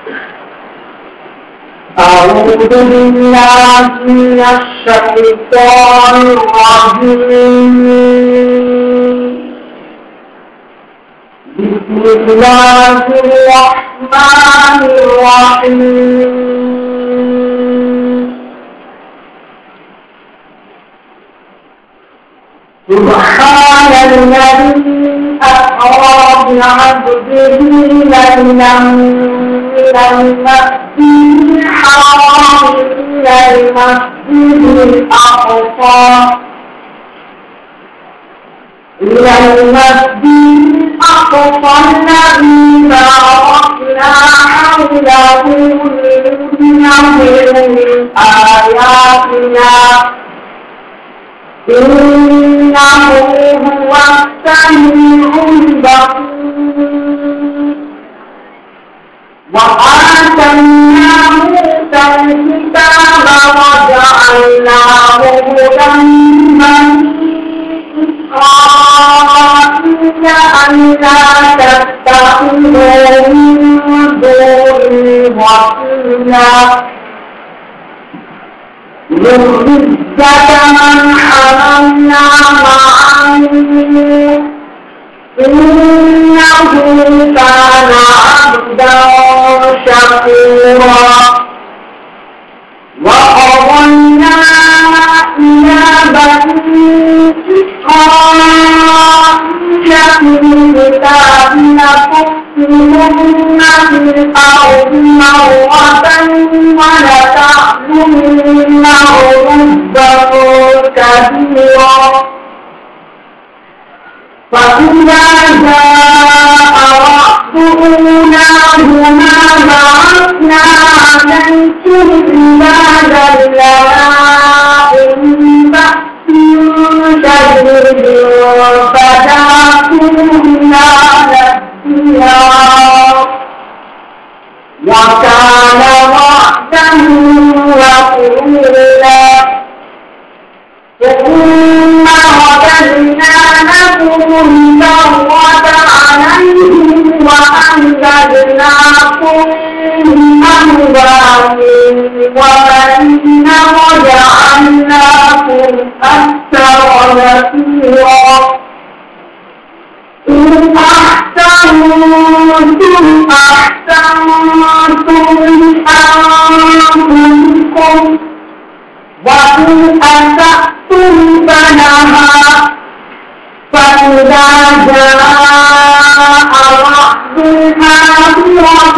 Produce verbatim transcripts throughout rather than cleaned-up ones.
أعوذ بالله من الشيطان الرجيم. بسم الله الرحمن الرحيم. سبحان الذي أسرى بعبده ليلا من المسجد الحرام إلى المسجد الأقصى إلى المسجد الأقصى الذي باركنا حوله لنريه من آياتنا إنه هو السميع البصير. وآتينا موسى الكتاب وجعلناه هدى لبني إسرائيل ألا تتخذوا من دوني وكيلا ذرية من حملنا مع نوح إنه كان عبدا شكورا. وقضينا إلى بني إسرائيل في الكتاب لتفسدن في الأرض مرتين ولتعلن عربا كبيرا. فإذا جاء وقت أولاهما بعثنا عليكم عبادا لنا أولي بأس شديد فجاسونا نبيا وكان وعدا مفعولا. ثم رددنا لكم الكرة عليهم وأمددناكم بأموال وبنين وجعلناكم أكثر نفيرا. إن أحسنتم أحسنتم لأنفسكم وإن أسأتم فلها. فإذا جاء وعد الآخرة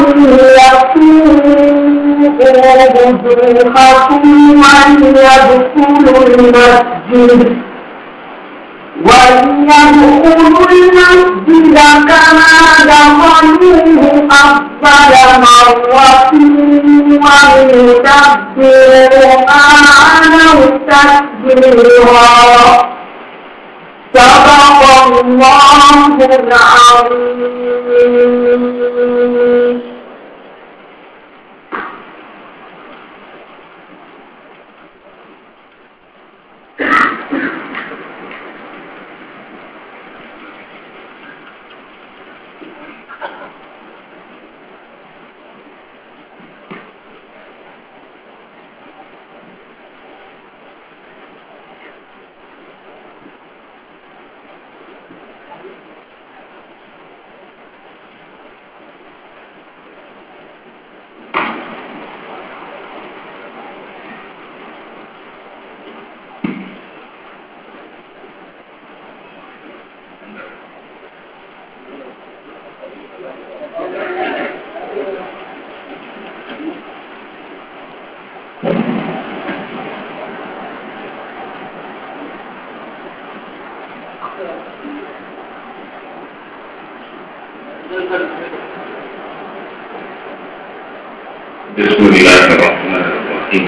ليسوءوا وجوهكم وليدخلوا المسجد وليدخلوا المسجد كما دخلوه أول مرة وليتبروا ما علوا تتبيرا. صدق الله العظيم. بسم الله الرحمن الرحيم.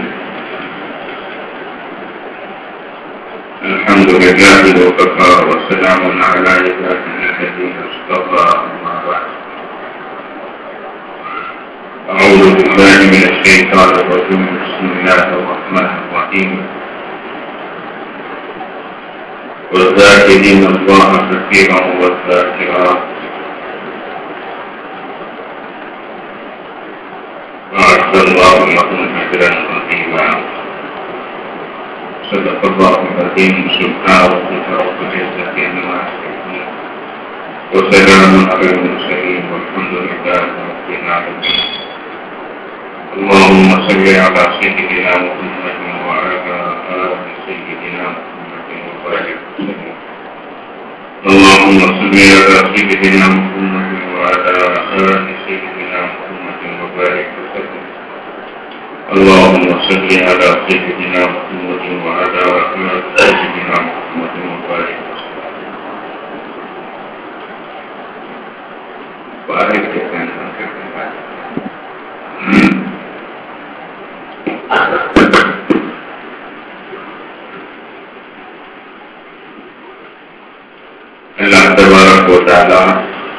الحمد لله وكفى وسلام على عباده الذين اصطفى. أما بعد، أعوذ بالله من الشيطان الرجيم. بسم الله الرحمن الرحيم. والذاكرين الله كثيرا والذاكرات وأعد الله لهم أجرا عظيما. صدق الله العظيم. سبحان ربك رب العزة عما يصفون وسلام على المرسلين والحمد لله رب العالمين. اللهم صل على سيدنا محمد وعلى آل سيدنا محمد وبارك وسلم. اللهم صل على سيدنا محمد وعلى آل سيدنا محمد وبارك وسلم. اللهم صل على سيدنا محمد وعلى آل سيدنا محمد وبارك وسلم. بارك وسلم. اللہ تبارک و تعالی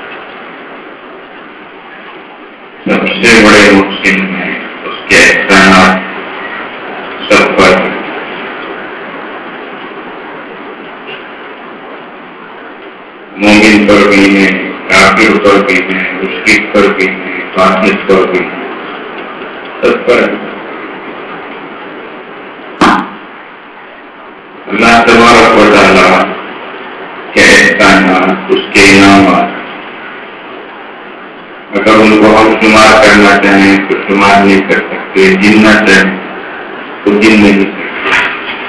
سب سے بڑے محسن ہیں. اس کے احسانات سب پر مومن پر بھی ہیں, کافر پر بھی ہیں, مشرک پر بھی ہیں, فاسق پر بھی ہیں, سب پر. اللہ تبارک و تعالی کے احسانات, اس کے انعامات, اگر ان کو ہم شمار کرنا چاہیں تو شمار نہیں کر سکتے, گننا چاہیں تو گن نہیں سکتے.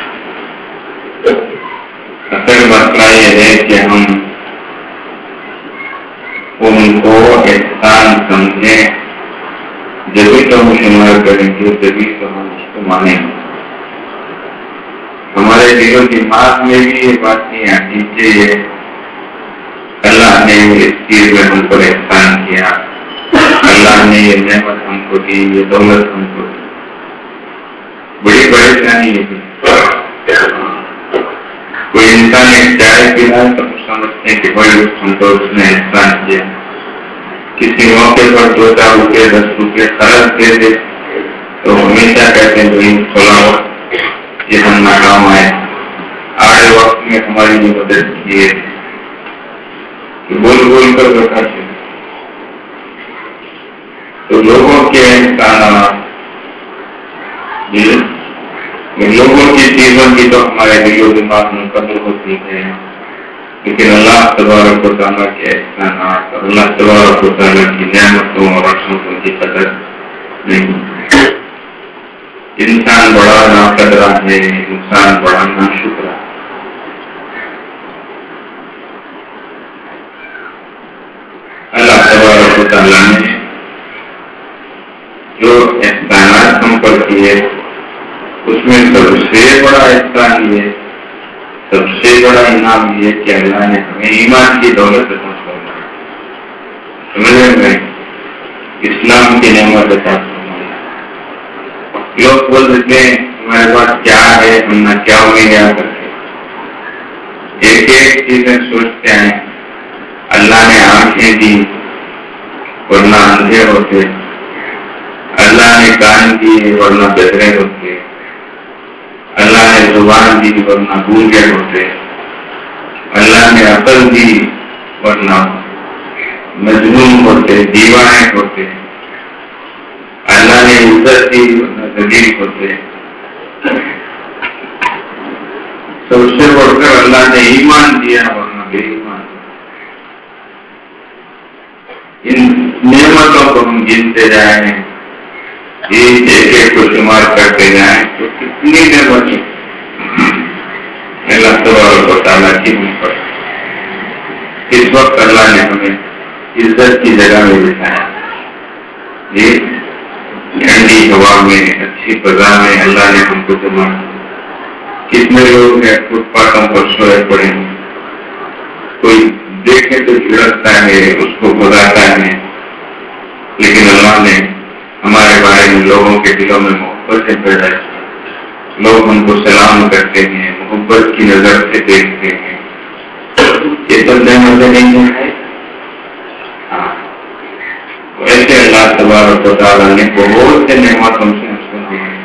اصل مسئلہ یہ ہے کہ ہم ان کو احسان سمجھیں, جبھی تو ہم شمار کریں گے, جبھی تو ہم اس کو مانیں گے. ہمارے دل و دماغ میں بھی یہ بات نہیں آتی کہ یہ اللہ نے اس چیز میں ہم پر احسان کیا, اللہ نے یہ نعمت ہم کو دی, یہ دولت ہم کو دی. بڑی پریشانی یہ ہے. کوئی انسان ایک چائے پینا تو سمجھتے ہیں کہ بڑی ہم کو اس نے احسان کیا. کسی موقع پر دو چار روپئے دس روپئے خرچ دے دے تو ہمیشہ کہتے ہیں بھائی تھوڑا یہ ہم ناکام آئے, آڑے وقت میں ہماری بھی مدد کیے, بول بول کر بیٹھا چلے. تو لوگوں کے احسانات, لوگوں کی چیزوں کی تو ہمارے دل و دماغ میں قدر ہوتی ہے, لیکن اللہ تبارک و تعالیٰ کے احسانات اور اللہ تبارک و تعالیٰ کی نعمتوں اور رحمتوں کی قدر نہیں. انسان بڑا ناقدرہ ہے, انسان بڑا ناشکرہ ہے. اللہ تبارک و تعالیٰ نے جو احسانات ہم پر کیے اس میں سب سے بڑا احسان یہ, سب سے بڑا انعام یہ کہ اللہ نے ہمیں ایمان کی دولت عطا فرمائی. سمجھ میں اسلام کی نعمت عطا فرمائی. لوگ بول دیتے ہیں ہمارے پاس کیا ہے, ہم نہ کیا امید آ کرتے. ایک ایک چیزیں سوچتے ہیں. اللہ نے آنکھیں دی ورنہ اندھے ہوتے, اللہ نے کان دی ورنہ بہرے ہوتے, اللہ نے زبان دی ورنہ گونگے ہوتے, اللہ نے عقل دی ورنہ مجنون ہوتے, دیوانے ہوتے, اللہ نے عزت دی ورنہ ذلیل ہوتے. سب سے بڑھ کر اللہ نے ایمان دیا ورنہ بے ایمان. ان نعمتوں کو ہم گنتے جائیں, ایک ایک کو شمار کرتے جائیں تو کتنی نعمتیں اللہ تبارک و تعالیٰ کی ہم پر. اس وقت اللہ نے ہمیں عزت کی جگہ میں بٹھایا, ٹھنڈی ہوا میں, اچھی فضا میں اللہ نے ہم کو جمع. کتنے لوگ ہیں فٹ پاتھوں پر سوئے پڑے ہیں, کوئی دیکھے تو جھڑکتا ہے, اس کو بتاتا ہے, لیکن اللہ نے ہمارے بارے میں لوگوں کے دلوں میں محبت پیدا کی. لوگ ہم کو سلام کرتے ہیں, محبت کی نظر سے دیکھتے ہیں. یہ سب نعمتیں نہیں ہیں. ویسے اللہ تبارک و تعالیٰ نے بہت سے نعمت ہم سے حاصل دیے ہیں.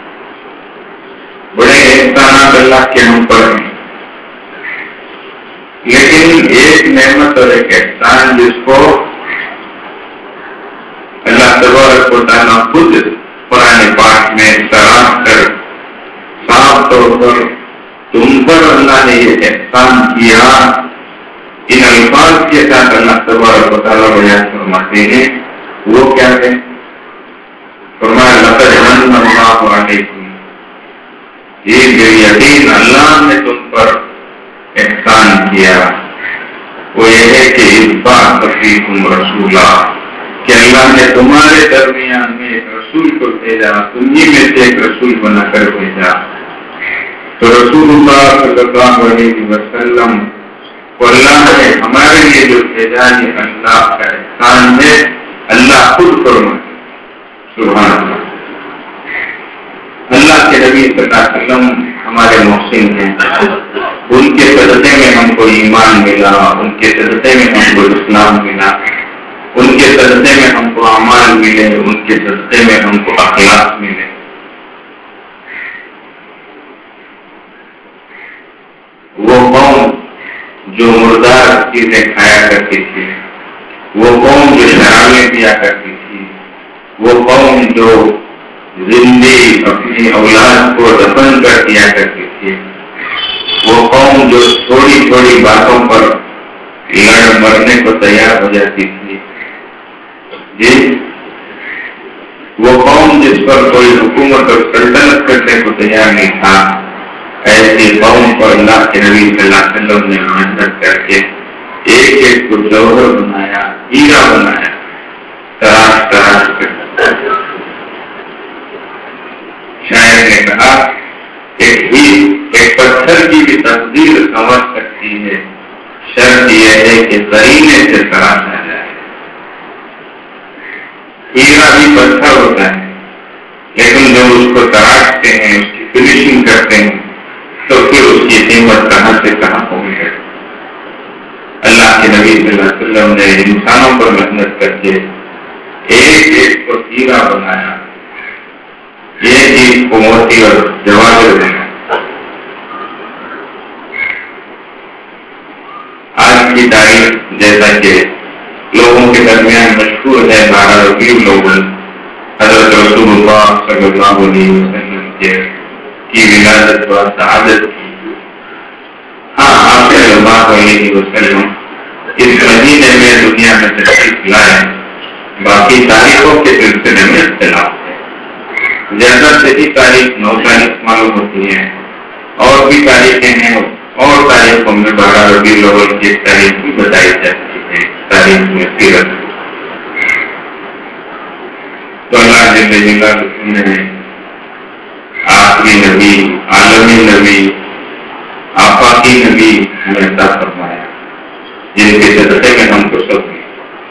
بڑے احسانات اللہ کے ہم پر ہیں, لیکن ایک نعمت اور ایک احسان جس کو اللہ تبارک و تعالیٰ خود نے پاک میں صراح کر صاف طور پر تم پر اللہ نے یہ احسان کیا، ان الفاظ کے ساتھ اللہ تبارک و تعالیٰ بیان فرماتے ہیں، وہ کیا ہے؟ فرمایا لقد من اللہ علیکم، یہ جو یقین اللہ نے تم پر احسان کیا وہ یہ ہے کہ بعث فیکم رسولا، کہ اللہ نے تمہارے درمیان میں ایک رسول کو بھیجا، تمہیں میں سے ایک رسول بنا کر بھیجا۔ تو رسول اللہ صلی اللہ علیہ وسلم کو اللہ نے ہمارے لیے جو بھیجا یہ اللہ کا احسان ہے، اللہ خود فرماتے سبحان اللہ۔ اللہ کے نبی صلی اللہ علیہ وسلم ہمارے محسن ہیں، ان کے صدقے میں ہم کو ایمان ملا، ان کے صدقے میں ہم کو اسلام ملا، ان کے صدقے میں ہم کو اعمال ملے، ان کے صدقے میں ہم کو اخلاق ملے۔ وہ قوم جو مردار چیزیں کھایا کرتی تھی، وہ قوم جو شرابیں پیا کرتی تھی، وہ قوم جو زندگی اپنی اولاد کو دفن کر دیا کرتی تھی، وہ قوم جو تھوڑی تھوڑی باتوں پر لڑ مرنے کو تیار ہو جاتی تھی، جی وہ قوم جس پر کوئی حکومت اور سلطنت کرنے کو تیار نہیں تھا، ایسی قوم پر اللہ کے نبی صلی اللہ علیہ وسلم نے محنت کر کے ایک ایک کو جوہر بنایا، ہیرا بنایا، تراش تراش کر۔ شاعر نے کہا کہ ایک پتھر کی بھی تقدیر سمجھ سکتی ہے، شرط یہ ہے کہ قرینے سے تراشا جائے۔ ہیرا بھی پتھر ہوتا ہے، لیکن جب اس کو تراشتے ہیں، اس کی فنیشنگ کرتے ہیں، تو پھر اس کی قیمت کہاں سے کہاں پہنچ گئی۔ اللہ کے نبی صلی اللہ علیہ وسلم نے انسانوں پر محنت کر کے ایک ایک کو ہیرا بنایا، ایک ایک کو موتی اور جواہر بنایا۔ آج کی تاریخ جیسا کہ لوگوں کے درمیان مشہور ہے، بارہ ربیع الاول حضرت رسول اللہ صلی اللہ علیہ وسلم کے کی ولادت و سعادت کی۔ ہاں آپ صلی اللہ علیہ وسلم اس مہینے میں دنیا میں تشریف لائے، باقی تاریخوں کے سلسلے میں اختلاف ہے۔ زیادہ سے ہی تاریخ نو تاریخ معلوم ہوتی ہے، اور بھی تاریخیں ہیں، اور تاریخوں میں بارہ ربیع الاول کی تاریخ بھی بتائی جاتی ہے تاریخ میں سیرت۔ تو اللہ جل جلالہ نے آخری نبی، عالمی نبی، آفاقی نبی ہمیں عطا فرمایا، جن کے صدقے میں ہم کو سب ملے۔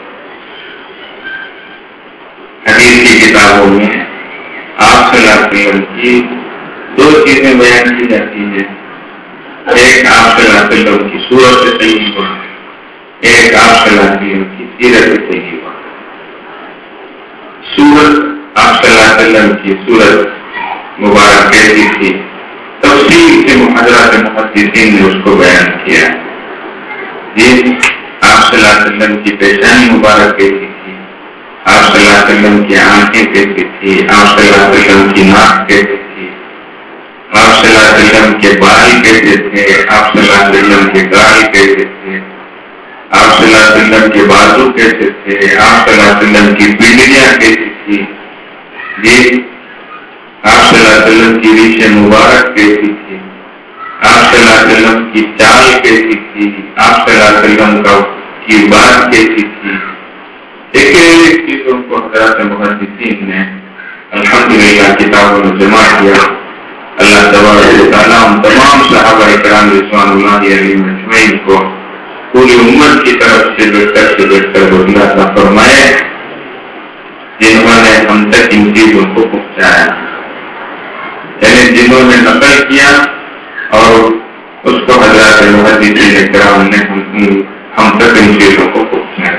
حدیث کی کتابوں میں آپ صلی اللہ علیہ وسلم کی دو چیزیں بیان کی جاتی ہیں، ایک آپ صلی اللہ علیہ وسلم کی صورت طیبہ، ایک آپ صلی اللہ علیہ وسلم کی سیرت طیبہ۔ صورت آپ صلی اللہ علیہ وسلم کی صورت مبارک کیسی تھی، تفصیل سے حضرات محدثین نے اس کو بیان کیا۔ جی آپ صلی اللہ علیہ وسلم کی پیشانی مبارک کیسی تھی، آپ صلی اللہ علیہ وسلم کی آنکھیں کیسی تھی، آپ صلی اللہ علیہ وسلم کی ناک کیسی تھی، آپ صلی اللہ علیہ وسلم کے بال کیسے تھے، آپ صلی اللہ علیہ وسلم کے گال کیسے تھے، آپ صلی اللہ علیہ وسلم کے بازو کیسے تھے، آپ صلی اللہ علیہ وسلم کی پنڈلیاں کیسی تھی، جی آپ صلی اللہ علیہ وسلم کی ریش مبارک کیسی تھی، آپ صلی اللہ علیہ وسلم کی چال کیسی تھی، آپ صلی اللہ علیہ وسلم کا کی بات کیسی تھی، ایک ایک چیزوں کو حضرات محدثین نے الحمدللہ کتابوں میں جمع کیا۔ اللہ تبارک و تعالیٰ ہم تمام صحابہ کرام رضوان اللہ علیہم اجمعین کو پوری امت کی طرف سے بہتر سے بہتر بدلہ عطا فرمائے، جنہوں نے ہم تک ان چیزوں کو پہنچایا، یعنی جنہوں نے نقل کیا اور اس کو حضرات محدثین کرام نے ہم تک ان چیزوں کو پہنچایا۔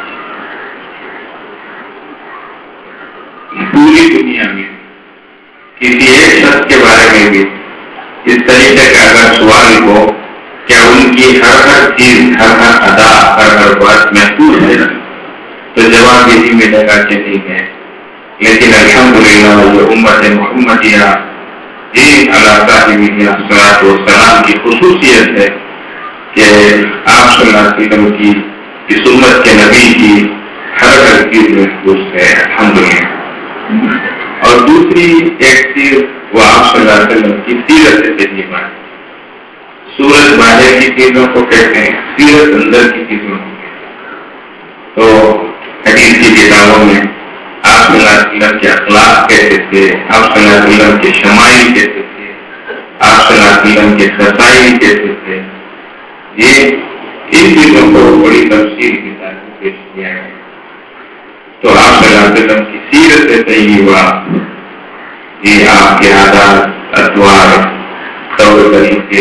پوری دنیا میں کسی ایک شخص کے بارے میں بھی اس طریقے کا اگر سوال ہو کیا ان کی ہر ہر چیز، ہر ہر ادا، ہر ہر بات محفوظ ہے، تو جواب یہی ملے گا کہ نہیں ہے۔ لیکن الحمدللہ یہ امت محمدیہ دین علی صاحبہ الصلاۃ والسلام کی خصوصیت ہے کہ آپ صلی اللہ علیہ وسلم کی اس امت کے نبی کی ہر ہر چیز محفوظ ہے الحمدللہ۔ اور دوسری ایک چیز وہ آپ صلی اللہ علیہ وسلم کی سیرت طیبہ ہے۔ سورت باہر کی چیزوں کو کہتے ہیں، سیرت اندر کی چیزوں کو کہتے ہیں۔ تو حدیث کی کتابوں میں آپ صلی اللہ علیہ وسلم کے اخلاق کہتے تھے، آپ صلی اللہ علیہ وسلم کے شمائل کہتے تھے، آپ صلی اللہ علیہ وسلم کے خصائل کہتے تھے۔ یہ ان چیزوں کو بڑی تفصیل کے ساتھ پیش کیا ہے۔ تو آپ صلی اللہ علیہ وسلم کی سیرت طیبہ، یہ آپ کے عادات، اطوار، طور طریقے،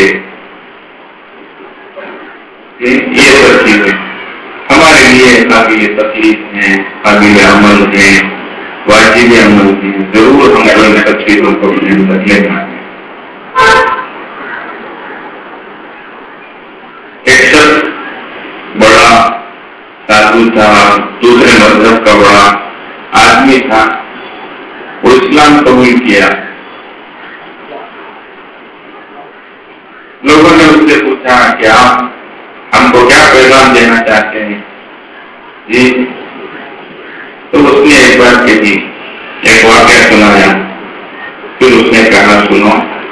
یہ سب چیزیں ہمارے لیے قابل تکلیف ہیں، قابل عمل ہیں، واجب عمل ہیں۔ ضرور ہم کو ان سب چیزوں کو اپنے اندر لینا ہے۔ ایک شخص بڑا سادھو تھا، دوسرے مذہب کا بڑا آدمی تھا، وہ اسلام قبول کیا۔ لوگوں نے اس سے پوچھا کہ آپ ہم کو کیا پیغام دینا چاہتے ہیں؟ جی تو اس نے ایک بات کہی، ایک واقعہ سنایا۔ پھر اس نے کہا سنو،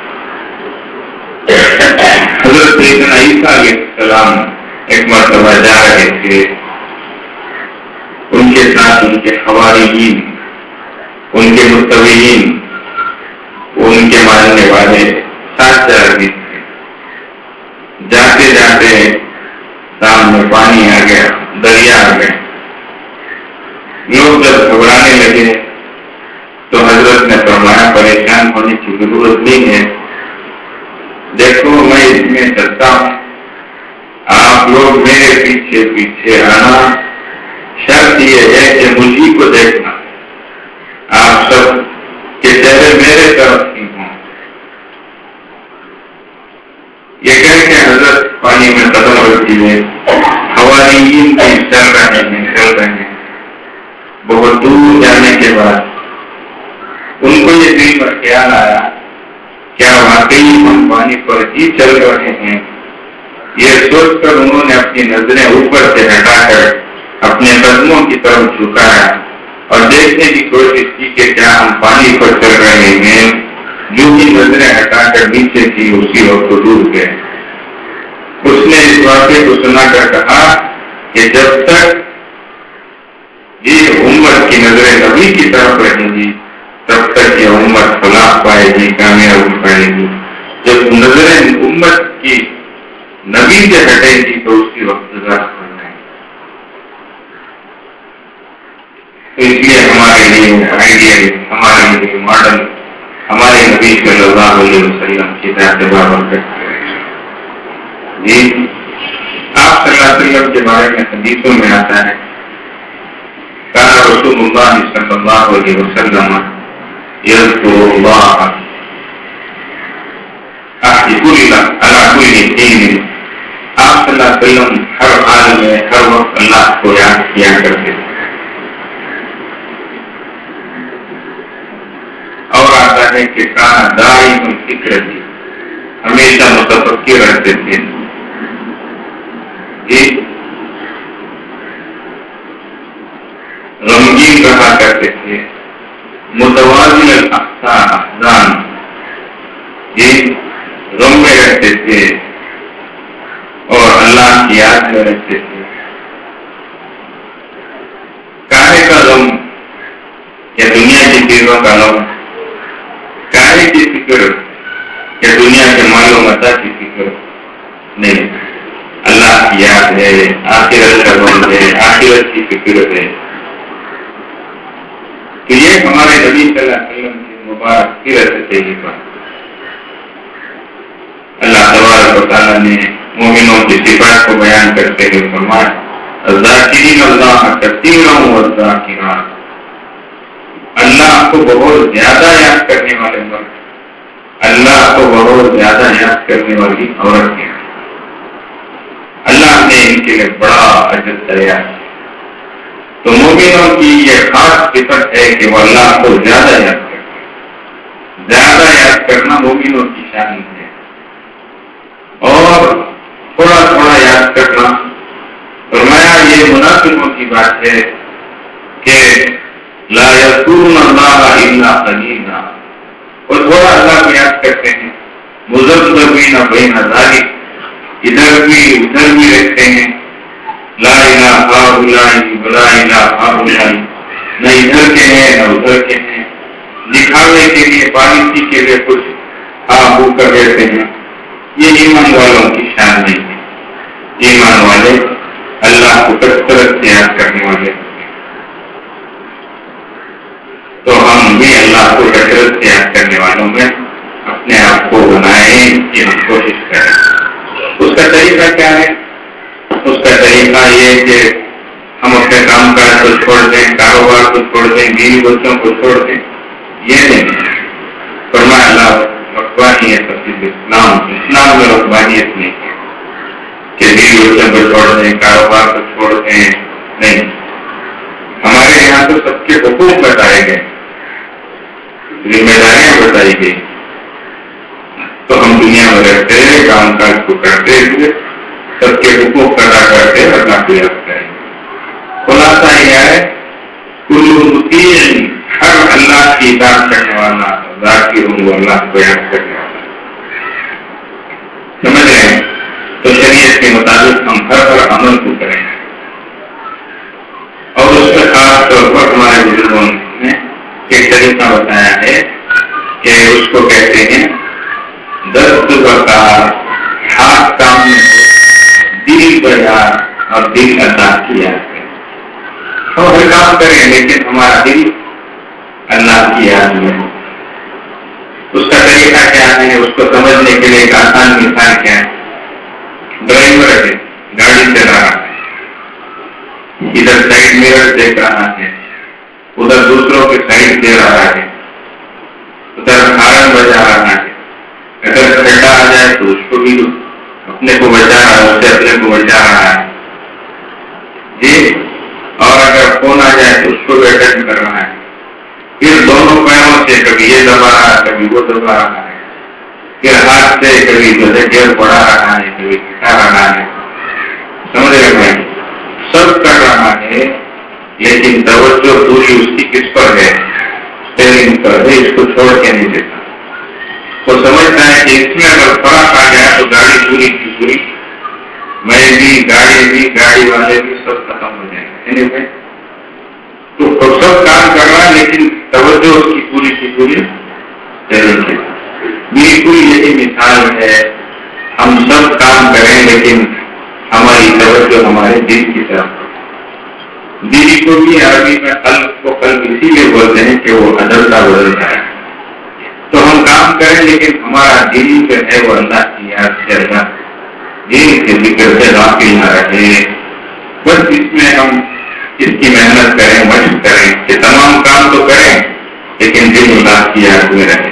حضرت سیدنا عیسیٰ علیہ السلام ایک مرتبہ جا رہے تھے، ان کے ساتھ ان کے حواریین، ان کے متبعین، ان کے ماننے والے ساتھ جا رہے تھے۔ جاتے جاتے سامنے پانی آ گیا، دریا آ گیا۔ لوگ جب گھبرانے لگے تو حضرت نے فرمایا پریشان ہونے کی ضرورت نہیں ہے، دیکھو میں اس میں چلتا ہوں، آپ لوگ میرے پیچھے پیچھے آنا، شرط یہ ہے کہ مجھے کو دیکھنا، آپ سب کے چہرے میرے طرف ہی ہوں۔ یہ کہہ کے حضرت پانی میں قدم رکھ دیے۔ حواریین بھی چل رہے ہیں چل رہے ہیں بہت دور جانے کے بعد ان کو یہ دل پر خیال آیا، کیا واقعی ہم پانی پر ہی چل رہے ہیں؟ یہ سوچ کر انہوں نے اپنی نظریں اوپر سے ہٹا کر اپنے قدموں کی طرف جھکایا اور دیکھنے کی کوشش کی کہ کیا ہم پانی پر چل رہے ہیں۔ جو ہی نظریں ہٹا کر نیچے کی اسی وقت ڈوب گئے۔ اس نے اس واقعے کو سنا کر کہا کہ جب تک یہ امت کی نظریں نبی کی طرف رہیں گی تب تک یہ امت فلاح پائے گی، کامیاب پائے گی۔ جب نظریں امت کی نبی سے ہٹے گی تو اس کی وقت گزار پڑ جائے گی۔ تو اس لیے ہمارے لیے آئیڈیل، ہمارے لیے ماڈل ہمارے نبی صلی اللہ علیہ وسلم کی ذات بابرکت ہے۔ جی آپ صلی اللہ علیہ وسلم کے بارے میں حدیثوں میں آتا ہے، کان رسول اللہ صلی اللہ علیہ وسلم یذکر اللہ علی کل حین۔ آپ صلی اللہ علیہ وسلم ہر حال میں ہر وقت اللہ کو یاد کیا کرتے تھے۔ اور آتا ہے کہ کانا دائم الفکر تھی، ہمیشہ متفکر رہتے تھے۔ غمگین رہا کرتے تھے، متوازن الاحزان، یہ غم میں رہتے تھے اور اللہ کی یاد میں رہتے تھے۔ کاہے کا غم یا دنیا کی چیزوں کا غم، کاہے کی فکر یا دنیا کے مال و متاع کی فکر نہیں، اللہ کی یاد ہے، آخرت کا غم ہے، آخرت کی فکر ہے۔ تو یہ ہمارے نبی صلی اللہ علیہ وسلم کی مبارک سیرت طیبہ۔ اللہ تبارک و تعالیٰ نے مومنوں کی صفات کو بیان کرتے ہوئے فرمایا الذاکرین اللہ کثیرا والذاکرات، اللہ کو بہت زیادہ یاد کرنے والے مرد، اللہ کو بہت زیادہ یاد کرنے والی عورتیں، اللہ نے ان کے لیے بڑا اجر تیار۔ تو مومنوں کی یہ خاص صفت ہے کہ وہ اللہ کو زیادہ یاد کرتے ہیں. زیادہ یاد کرنا مومنوں کی شان ہے. اور تھوڑا تھوڑا یاد کرنا فرمایا یہ منافقوں کی بات ہے کہ لا یذکرون اللہ الا قلیلا، اور تھوڑا اللہ کو یاد کرتے ہیں. مذبذبین بین ذلک، ادھر بھی ادھر بھی رہتے ہیں. لا الہ ہؤلاء ولا الہ ہؤلاء، نہ ادھر کے ہیں نہ ادھر کے ہیں. دکھاوے کے لیے پالیسی کے لیے کچھ ہاں وہ کر رہتے ہیں. یہ ایمان والوں کی شان نہیں ہے. ایمان والے اللہ کو کثرت سے یاد کرنے والے. تو ہم بھی اللہ کو کثرت سے یاد کرنے والوں میں اپنے آپ کو بنائیں کہ ہم کوشش کریں. اس کا طریقہ کیا ہے؟ اس کا طریقہ یہ کہ ہم اپنے کام کاج کو چھوڑ دیں، کاروبار کو چھوڑ دیں، بیوی بچوں کو چھوڑ دیں. یہ نہیں فرمایا اللہ رقبانیت اسلام اسلام میں رقبانیت نہیں ہے کہ بیوی بچوں کو چھوڑ دیں، کاروبار کو چھوڑ دیں. نہیں، ہمارے یہاں تو سب کے حقوق بتائے گئے، ذمہ داریاں بتائی گئی. تو ہم دنیا میں رہتے ہیں، کام کاج کو کرتے ہوئے سب کے حقوق ادا کرتے ہیں، اللہ کو یاد کریں. خلاصہ یہ ہے کل مطیع، ہر اللہ کی اطاعت کرنے والا ذاکر ہوں، اللہ کو یاد کرنے والا. سمجھ رہے ہیں؟ تو شریعت کے مطابق ہم ہر ہر عمل کو کریں. اور اس میں خاص طور پر ہمارے بزرگوں نے ایک طریقہ بتایا ہے کہ اس کو کہتے ہیں دست بکار، ہاتھ کام میں دل بجا اور دل عطا کیا. ہم ہر کام کریں لیکن ہمارا دل اللہ کی یاد میں. اس کا طریقہ کیا ہے؟ اس کو سمجھنے کے لیے ایک آسان مثال کیا ہے؟ ڈرائیور ہے، گاڑی چلا رہا ہے، ادھر سائڈ میرر دیکھ رہا ہے، ادھر دوسروں کے سائڈ دے رہا ہے، ادھر ہارن بجا رہا ہے. اگر کھڈا آ جائے تو اس کو بھی اپنے کو بچا رہا ہے، اس سے اپنے کو بچا رہا ہے جی. اور اگر فون آ جائے تو اس کو بھی اٹینڈ کر رہا ہے. پھر دونوں پیروں سے کبھی یہ دبا رہا ہے، کبھی وہ دبا رہا ہے. پھر ہاتھ سے کبھی گیئر بڑھا رہا ہے، کبھی گھٹا رہا ہے. سمجھ رہے بھائی؟ سب کر رہا ہے لیکن توجہ پوری اس کی کس پر ہے؟ اسٹیئرنگ پر ہے. اس کو چھوڑ کے نہیں دیتا. وہ سمجھتا ہے کہ اس میں اگر فرق آ گیا تو گاڑی پوری کی پوری، میں بھی، گاڑی بھی، گاڑی والے بھی سب ختم ہو جائیں گے. تو سب کام کر رہا ہے لیکن توجہ اس کی پوری کی پوری ضرور ہے. بالکل یہی مثال ہے. ہم سب کام کریں لیکن ہماری توجہ ہمارے دل کی طرف. دل کو بھی عربی میں قلب کو قلب اسی لیے بولتے ہیں کہ وہ بدلتا بدلتا ہے. تو ہم کام کریں لیکن ہمارا دل جو ہے وہ اللہ کی یاد سے، اللہ دل کے ذکر سے غافل نہ رہے. بس اس میں ہم اس کی محنت کریں، مشق کریں کہ تمام کام تو کریں لیکن دل اللہ کی یاد میں رہے.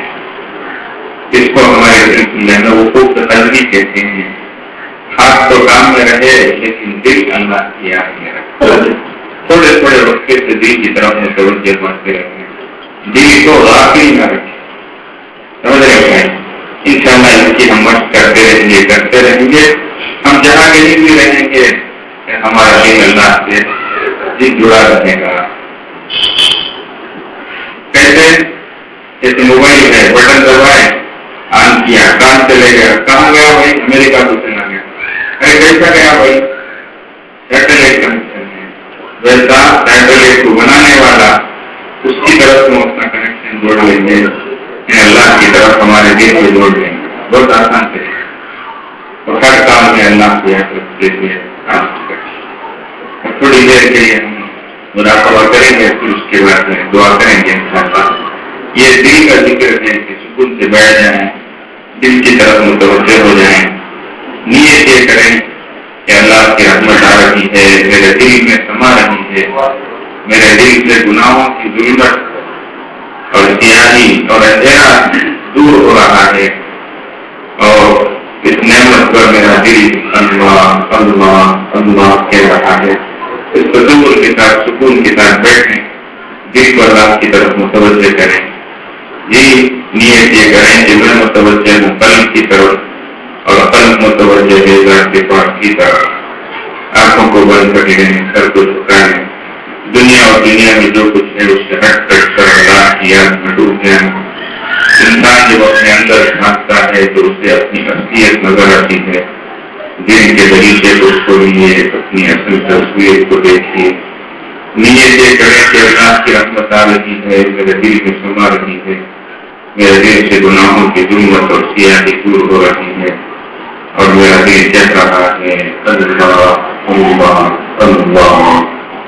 اس کو ہمارے دل کی لہنا وقوف قلبی کہتے ہیں. ہاتھ تو کام میں رہے لیکن دل اللہ کی یاد میں رہے. تھوڑے تھوڑے وقت سے دل کی طرف متوجہ بنتے رہے، دل کو غافل نہ رکھے. سمجھ رہے ہیں؟ ان شاء اللہ اس کی ہم مشق کرتے رہیں گے کرتے رہیں گے. ہم جہاں کہیں بھی رہیں گے ہمارا دل اللہ سے دل جڑا رہے گا. کیسے؟ جیسے موبائل ہے، بٹن دبائے، آن کیا، کام چلے گیا. کہاں گیا بھائی؟ امریکہ کو چلا گیا. ارے کیسا گیا بھائی؟ سیٹلائٹ کنیکشن ہے. ویسا سیٹلائٹ کو بنانے والا اس کی طرف ہم اپنا کنیکشن جوڑ لیں گے، اللہ کی طرف ہمارے دل کو جوڑ لیں گے. بہت آسان طریقہ. اور ہر کام میں اللہ کی یاد رکھتے ہوئے کام کریں. تھوڑی دیر کے لیے ہم مراقبہ کریں گے، پھر اس کے بعد میں دعا کریں گے. یہ دل کا ذکر ہے کہ سکون سے بیٹھ جائیں، دل کی طرف متوجہ ہو جائیں. نیت یہ کریں کہ اللہ کی رحمت آ رہی ہے، میرے دل میں سما رہی ہے، میرے دل سے گناہوں کی ظلمت اور سیاہی اور اندھیرا دور ہو رہا ہے، اور اس نعمت پر میرا دل اللہ اللہ اللہ کہہ رہا ہے. اس تصور کے ساتھ سکون کے ساتھ بیٹھیں، دل کو اللہ کی طرف متوجہ کریں، یہ نیت یہ کریں کہ میں متوجہ ہوں قلب کی طرف اور قلب متوجہ ہے ذات پاک کی طرف۔ آنکھوں کو بند کر لیں، سر کو جھکائیں، دنیا اور دنیا میں جو کچھ ہے اس سے ہٹ کر کر اللہ کی یاد میں ڈوب جائیں۔ انسان جب اپنے اندر جھانکتا ہے تو اسے اپنی اصلیت نظر آتی ہے، دل کے دریچے کو کھولیے، اپنی اصل تصویر کو دیکھیے، نیت یہ کریں کہ اللہ کی رحمت آ رہی ہے، میرے دل میں سما رہی ہے، میرے دل سے گناہوں کی ظلمت اور سیاہی دور ہو رہی ہے اور میرا دل کہہ رہا ہے اللہ اللہ اللہ۔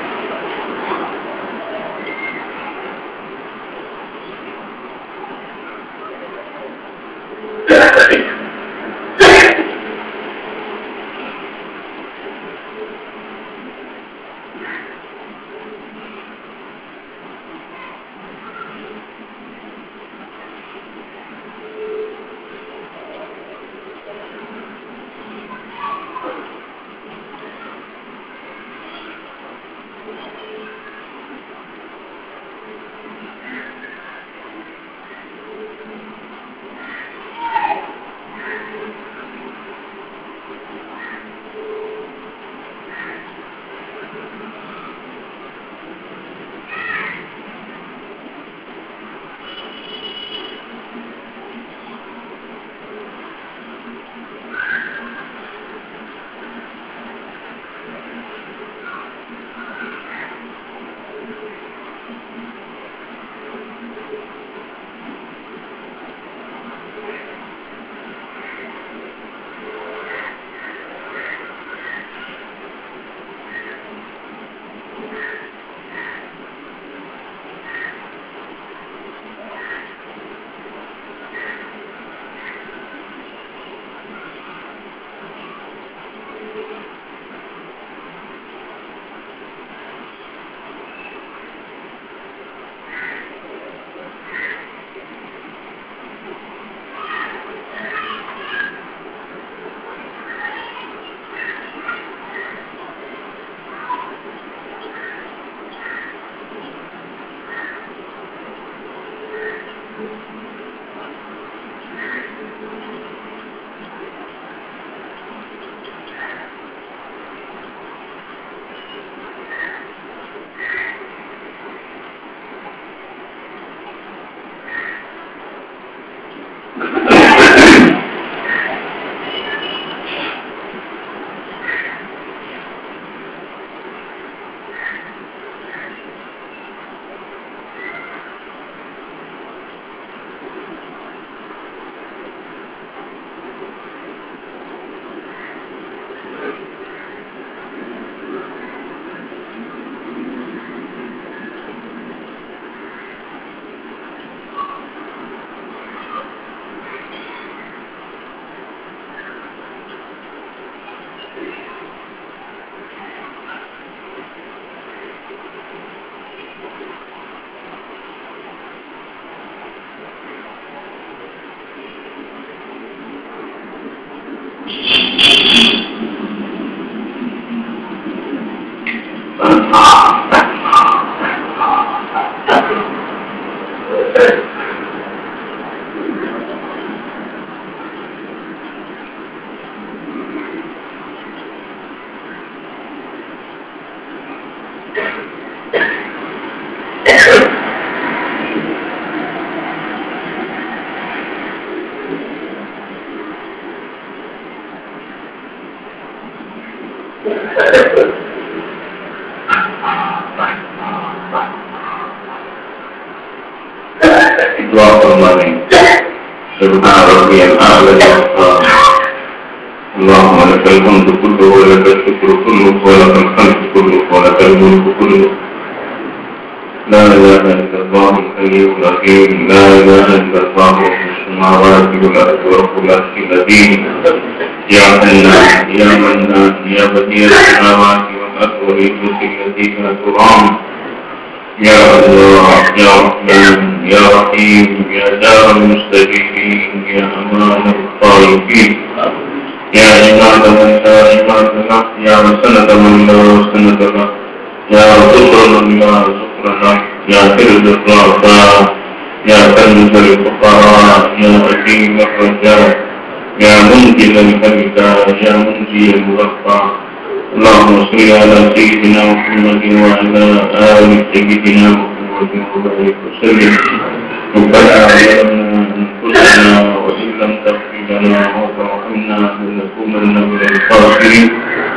دعا فرمائیں سبحان ربی الاعلی اللهم لك الحمد كله ولك الشكر كله ولك الخلق كله ولك الملك كله لا اله الا الله الحي القيوم لا اله الا الله رب السماوات والارض ورب العرش العظيم يا حنان يا منان يا بديع السماوات والارض والملك الذي لا ترام يا الله يا رحمن يا رحيم يا دار المستجيبين يا امان الطائفين يا عماد من لا عماد له يا سند من لا سند له شكرا يا شكرا يا حرز الضعفاء يا كنز الفقراء يا حكيم الرجاء يا منزل الهلكاء يا منجي المرفع. اللهم صل على سيدنا محمد وعلى آل سيدنا محمد وبارك وسلم. ربنا ظلمنا أنفسنا وإن لم تغفر لنا وترحمنا لنكونن من الخاسرين.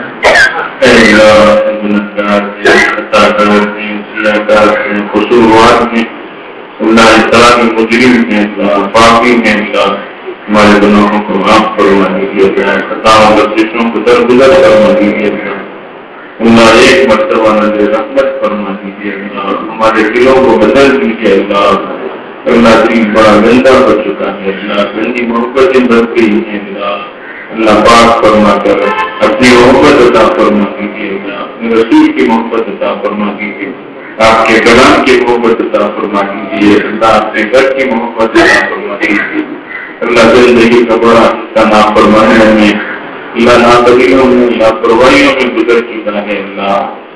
اے اللہ گنہگار ہیں، خطا کار ہیں، سیاہکار ہیں، قصوروار ہیں، اللہ اس طرح کے مجرم ہیں، اللہ پاپی ہیں، اللہ ہمارے گناہوں کو معاف فرما دیجیے اللہ، خطاؤں لفظوں کو درگزر فرما دیجیے اللہ، اللہ ایک مرتبہ نظر رحمت فرما دیجیے اللہ، ہمارے دلوں کو بدل دیجیے اللہ، اللہ دین بڑا گندا ہو چکا ہے اللہ، گندی محبتیں بڑھ گئی ہیں اللہ، اللہ پاک فرما کر اپنی محبت عطا فرما دیجیے اللہ، اپنے رسول کی محبت عطا فرما دیجیے، آپ کے کلام کی محبت عطا فرما دیجیے اللہ، اپنے گھر کی محبت عطا فرما دیجیے اللہ، زندگی کا بڑا حصہ نافرمانی میں اللہ، ناقدریوں میں لاپرواہیوں میں گزر چکا ہے اللہ،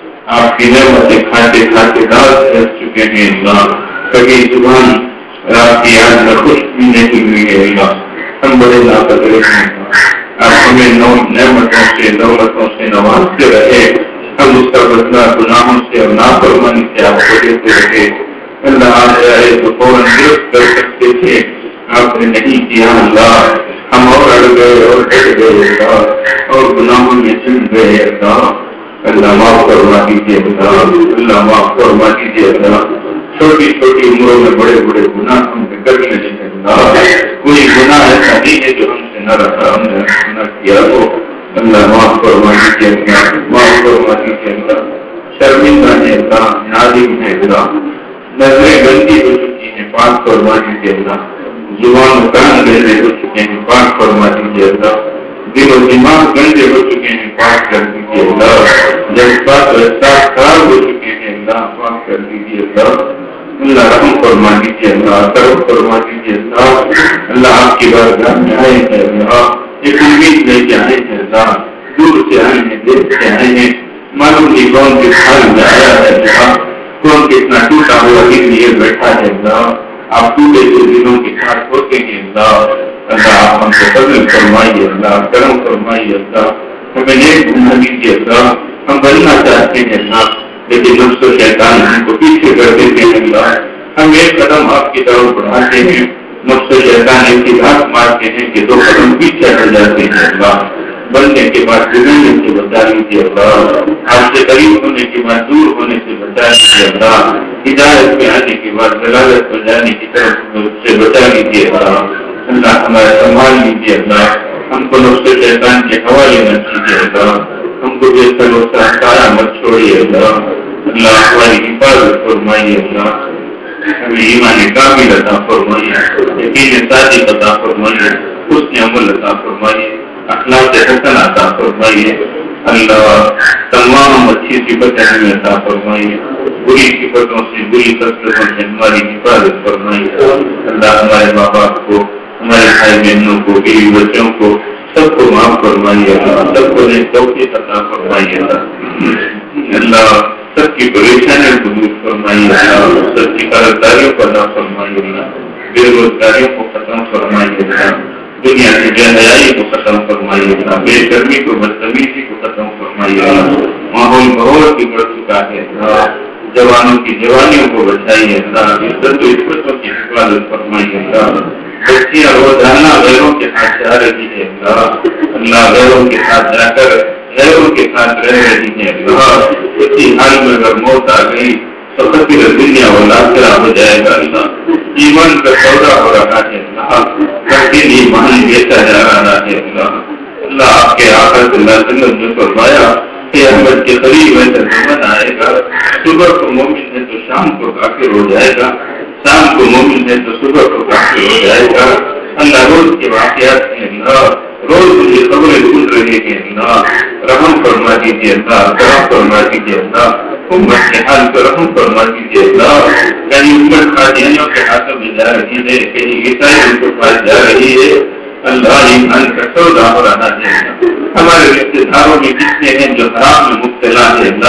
آپ کی نعمتیں کھاتے کھاتے داغ رہ چکے ہیں اللہ، کبھی زبان آپ کی یاد میں خوش بھی نہیں ہوئی ہے اللہ، ہم بڑے ناقدر ہیں، آپ ہمیں نو نعمتوں سے دولتوں سے نوازتے رہے، ہم اس کا بدلہ گناہوں سے اور نافرمانی سے آپ کو دیتے رہے اللہ، آ جائے تو فوراً گرفت کر سکتے تھے، آپ نے نہیں کیا اللہ، ہم اور اڑ گئے اور ڈر گئے اللہ، اور گناہوں میں چل گئے اللہ، اللہ معاف فرما دیجیے اللہ، اللہ معاف فرما دیجیے اللہ، چھوٹی چھوٹی عمروں میں بڑے بڑے گناہ ہم نے کر لیے ہیں اللہ، کوئی گناہ ایسا نہیں ہے جو ہم سے نہ رکھا ہم نے نہ کیا ہو اللہ، معاف فرما دیجیے اللہ، معاف فرما دیجیے اللہ، شرمندہ ہے اللہ، نادم ہے اللہ، نظریں گندی ہو چکی ہیں پاک فرما دیجیے اللہ، زبان کان گندے ہو چکے ہیں پاک فرما دیجیے اللہ، دل و دماغ گندے ہو چکے ہیں پاک کر دیجیے اللہ، جذبات و احساس خراب ہو چکے ہیں اللہ، پاک کر دیجیے اللہ، اللہ رحم فرما دیجیے اللہ، کرم فرما دیجیے اللہ، اللہ آپ کی بارگاہ میں آئے ہیں اللہ، ایک امید لے کے آئے ہیں اللہ، دور سے آئے ہیں، دیر سے آئے ہیں، معلوم نہیں کون کے حال میں آیا ہے اللہ، کون کتنا ٹوٹا ہوا دل لیے بیٹھا ہے اللہ، آپ ٹوٹے ہوئے دلوں کے ساتھ ہوتے ہیں اللہ، اللہ آپ ہم کو فضل فرمائیے اللہ، کرم فرمائیے اللہ، ہمیں نیک بنا دیجیے اللہ، ہم بننا چاہتے ہیں اللہ، لیکن نفس و شیطان ہم کو پیچھے کر دیتے ہیں اللہ، ہم ایک قدم آپ کی طرف بڑھاتے ہیں، نفس و شیطان ایک کی دھاک مارتے ہیں کہ دو قدم پیچھے ہٹ جاتے ہیں اللہ، بننے کے بعد بگڑنے سے بچا لیجیے اللہ، آپ سے قریب ہونے کے بعد دور ہونے سے بچا لیجیے اللہ، ہدایت پہ آنے کے بعد ضلالت پر جانے کی طرف سے بچا لیجیے اللہ، اللہ ہمارا سنبھال لیجیے اللہ، ہم کو نفس و شیطان کے حوالے نہ کیجیے اللہ، ہم کو بے بھروسہ سارا مت چھوڑیے اللہ، اللہ ہماری حفاظت فرمائیے اللہ، ہمیں ایمان کامل عطا فرمائیے، یقین صادق عطا فرمائیے، حسن عمل عطا فرمائیے، اخلاق حسن عطا فرمائیے اللہ، تمام اچھی صفتیں ہمیں عطا فرمائیے، بری صفتوں سے بری خصلتوں سے ہماری حفاظت فرمائیے اللہ، ہمارے ماں باپ کو، ہمارے بھائی بہنوں کو، بیوی بچوں کو سب کو معاف فرمائیے اللہ، سب کو نیک توفیق عطا فرمائیے اللہ، اللہ سب کی پریشانیوں کو دور فرمائیے اللہ، سب کی قرضداریوں کو عطا فرمائیے اللہ، بے روزگاریوں کو ختم فرمائیے اللہ، دنیا کی بے حیائی کو ختم فرمائیے اللہ، بے شرمی کو بدتمیزی کو ختم فرمائیے اللہ، ماحول بہت ہی بڑھ چکا ہے اللہ، جوانوں کی جوانیوں کو بچائیے اللہ، عزت و عزتوں کی حفاظت فرمائیے اللہ، بچیاں روزانہ غیروں کے ساتھ جا رہی ہے اللہ، اللہ غیروں کے ساتھ جا کر غیروں کے ساتھ رہ رہی ہے اللہ، اسی حال میں اگر موت آ گئی تو خطر دنیا والا آخرہ ہو جائے گا اللہ، ایمان کا سودا ہو رہا ہے اللہ، لیکن ایمان بیچا جا رہا ہے اللہ، اللہ آپ کے آقا صلی اللہ علیہ وسلم نے فرمایا کہ احمد کے قریب ایسا زمانہ آئے گا، صبح کو مومن ہے تو شام کو کافر ہو جائے گا، شام کو مومن ہے تو صبح کو کافر ہو جائے گا، اللہ روز کے واقعات ہیں اللہ، روز مجھے خبریں سن رہے ہیں اللہ، رحم فرما دیجیے اللہ، کرم فرما دیجیے اللہ، امت کے حال پر رحم فرما دیجیے اللہ، کہیں امت قادیانیوں کے ہاتھوں میں جا رہی ہے، کہیں عیسائیوں کے پاس جا رہی ہے اللہ، ایمان کا سودا ہو رہا ہے، ہمارے رشتے داروں میں کتنے ہیں جو حرام میں مبتلا ہے اللہ،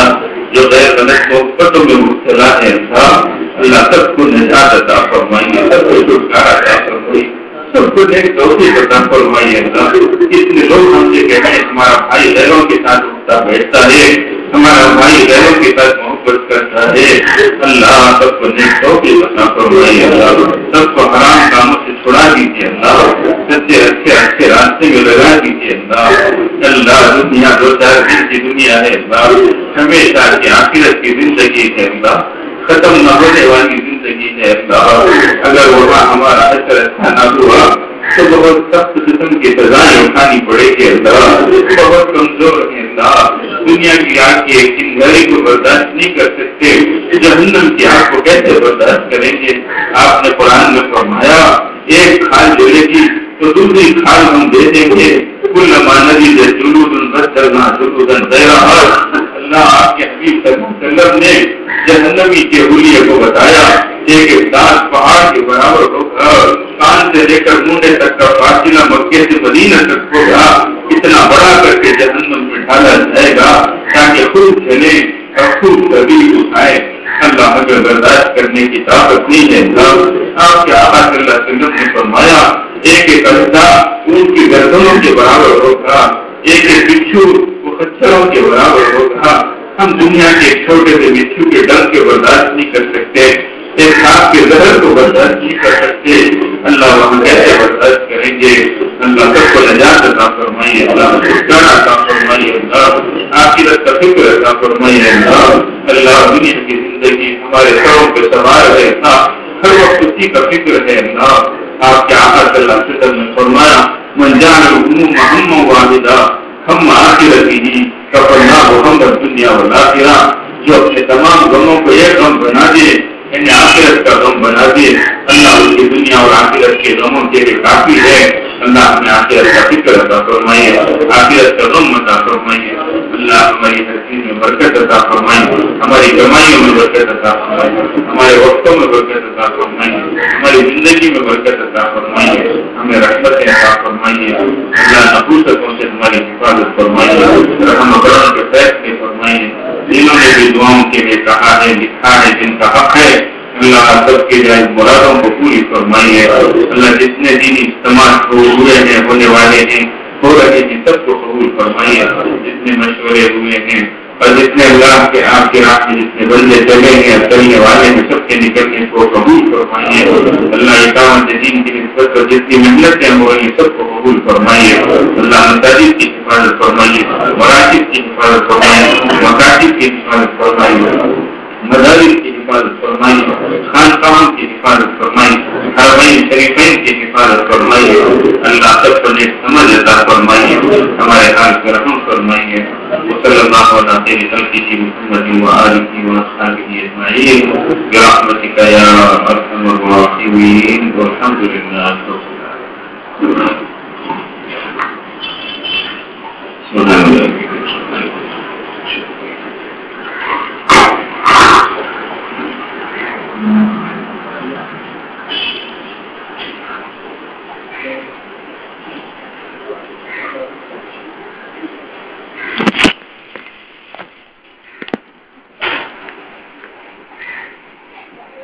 جو غیر غلط محبتوں میں مبتلا ہے اللہ اللہ سب کو نجات عطا فرمائیے، سب کو چھٹکارا عطا فرمائیے، سب کو نیک توفیق عطا فرمائیے اللہ۔ کتنے لوگ ہم سے کہتے ہیں ہمارا بھائی غیروں کے ساتھ اٹھتا بیٹھتا ہے، ہمارا بھائی غیروں کے ساتھ محبت کرتا ہے، اللہ سب کو نیک توفیق عطا فرمائیے اللہ، سب کو حرام کاموں سے چھڑا دیجیے اللہ، سچے اچھے اچھے راستے میں لگا دیجیے اللہ۔ اللہ دنیا دو چار دن کی دنیا ہے اللہ، ہمیشہ کی آخرت کی زندگی ہے اللہ، ختم نہ ہونے والی زندگی ہے اللہ۔ اگر وہاں ہمارا اثر اچھا نہ ہوا تو بہت سخت قسم کی سزائیں اٹھانی پڑے گی اللہ، بہت کمزور ہے اللہ، دنیا کی آگ کی ایک چنگاری کو برداشت نہیں کر سکتے، جہنم کی آگ کو کیسے برداشت کریں گے؟ آپ نے قرآن میں فرمایا ایک کھال جلے گی تو دوسری کھال ہم دے دیں گے، کل مانوی سے جلود بدلنا جلود اللہ آپ کے حبیب صلی اللہ علیہ وسلم نے جہنمی کے حلیے کو بتایا، ایک دانت پہاڑ کے برابر ہوگا، کان سے لے کر منڈے تک کا فاصلہ مکے سے مدینہ تک ہوگا، اتنا بڑا کر کے جہنم میں ڈالا جائے گا تاکہ خود چلے اور خود کبھی اٹھائے۔ اللہ اگر برداشت کرنے کی طاقت نہیں ہے آپ کے آقا صلی اللہ علیہ وسلم نے فرمایا ایک ایک اجزا ان کی گردنوں کے برابر ہوگا، ایک ایک بچھو وہ خچروں کے برابر ہوگا۔ ہم دنیا کے چھوٹے سے بچھو کے ڈنگ کے برداشت نہیں کر سکتے، ایک سانپ کے زہر کو برداشت نہیں کر سکتے، اللہ وہاں کیسے برداشت کریں گے؟ اللہ سب کو نجات عطا فرمائیے اللہ، چھٹکارا عطا فرمائیے اللہ، آخرت کا فکر عطا فرمائیے اللہ۔ اللہ دنیا کی زندگی ہمارے سروں پہ سوار ہے اللہ، ہر وقت اسی کا فکر ہے اللہ۔ آپ کے آقا صلی اللہ علیہ وسلم نے فرمایا من جعل الہموم ہما واحدا ہم آخرتی ہی کفرناہ ہم الدنیا والآخرہ، جو اپنے تمام غموں کو ایک غم بنا دے، یعنی آخرت کا غم بنا دے، اللہ اس کی دنیا اور آخرت کے غموں کے لیے کافی ہے۔ اللہ ہمیں آخرت کا فکر عطا فرمائیے، آخرت کا غم عطا فرمائیے اللہ، ہماری ہر چیز میں برکت عطا فرمائیے، ہماری کمائیوں میں برکت عطا فرمائیے، ہمارے وقتوں میں برکت عطا فرمائیے، ہماری زندگی میں برکت عطا فرمائیے، ہمیں رحمتیں عطا فرمائیے اللہ، نحوستوں سے ہماری حفاظت فرمائیے، رحم و کرم کے فیصلے فرمائیے۔ جنہوں نے بھی دعاؤں کے لیے کہا ہے لکھا ہے جن کا حق ہے اللہ سب کے جائز مرادوں کو پوری فرمائیے اللہ، جتنے دینی اجتماع ہوئے ہیں ہونے والے ہیں ہو رہے ہیں سب کو قبول فرمائیے، جتنے مشورے ہوئے ہیں اور جتنے اللہ کے آپ کے راہ میں جتنے بندے چلے ہیں چلنے والے ہیں سب کے نکلنے کو قبول فرمائیے اللہ، اقامت دین کی نسبت پر جتنی محنتیں ہو رہی ہیں سب کو قبول فرمائیے اللہ، مساجد کی حفاظت فرمائیے، مراکز کی حفاظت فرمائیے، مکاتب کی حفاظت فرمائیے، مدارس کی حفاظت فرمائیے، خانقاہوں کی حفاظت فرمائیے، حرمین شریفین کی حفاظت فرمائیے اللہ، سب کو نیک سمجھ عطا فرمائیے، ہمارے حال پر رحم فرمائیے۔ وصلی اللہ علیہ خیر خلقہ محمد وآلہ وصحبہ اجمعین برحمتک یا ارحم الراحمین والحمد للہ رب العالمین۔ سبحان اللہ۔